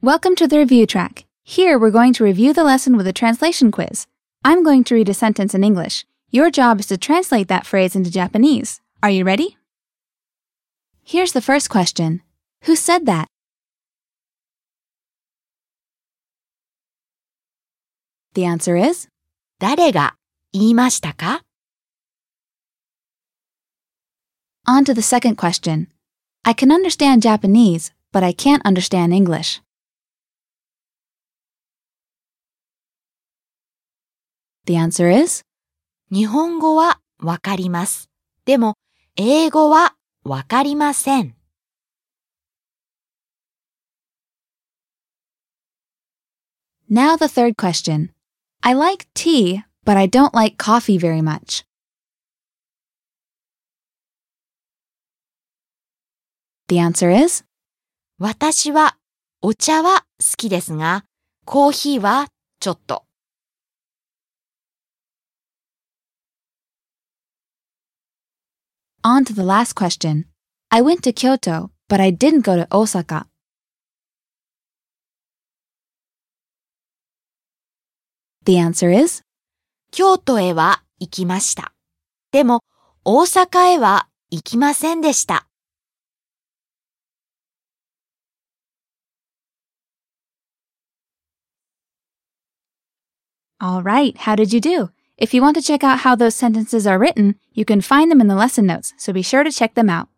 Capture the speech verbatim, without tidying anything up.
Welcome to the review track. Here we're going to review the lesson with a translation quiz. I'm going to read a sentence in English. Your job is to translate that phrase into Japanese. Are you ready? Here's the first question. Who said that? The answer is, 誰が言いましたか? On to the second question. I can understand Japanese, but I can't understand English. The answer is, 日本語はわかります。でも、英語はわかりません。 Now the third question. I like tea, but I don't like coffee very much. The answer is, 私はお茶は好きですが、コーヒーはちょっと。 On to the last question. I went to Kyoto, but I didn't go to Osaka. The answer is, 京都へは行きました。でも、大阪へは行きませんでした。 All right, how did you do? If you want to check out how those sentences are written, you can find them in the lesson notes, so be sure to check them out.